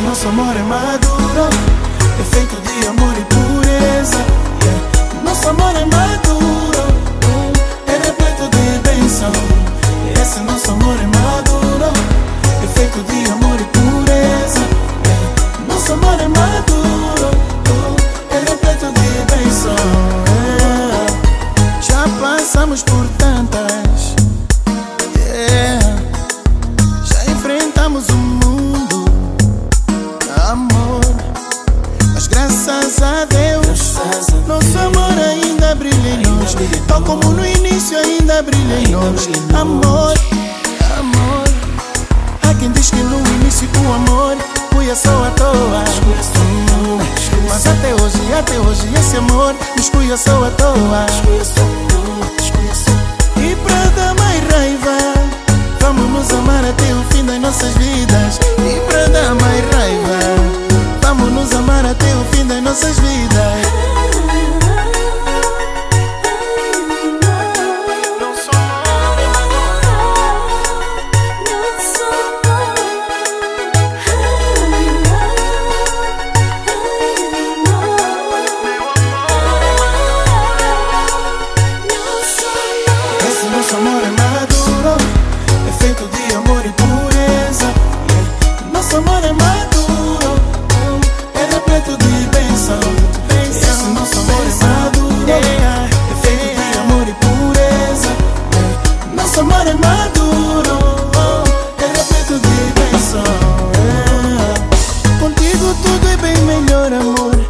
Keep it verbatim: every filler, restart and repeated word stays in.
nosso amor é maduro, é feito de amor e pureza. Yeah. Nosso amor é maduro, é repleto de bênção. Esse nosso amor é maduro, é feito de amor e pureza. Yeah. Nosso amor é maduro, é repleto de bênção. Yeah. Já passamos por tantas, yeah. Já enfrentamos o mundo, amor, mas graças a Deus, nosso amor ainda brilha em nós. Tal como no início ainda brilha em nós. Amor, amor. Há quem diz que no início o amor foi só à toa, hum, mas até hoje, até hoje esse amor nos cuia só à toa. E pra dar mais raiva, vamos nos amar até o fim das nossas vidas. E pra dar mais raiva, vamos nos amar até o fim das nossas vidas. Nosso amor é maduro, é feito de amor e pureza. Yeah. Nosso amor é maduro, é repleto de bênção. Esse nosso amor é maduro, é feito de amor e pureza. Yeah. Nosso amor é maduro, é repleto de bênção. Yeah. Contigo tudo é bem melhor, amor.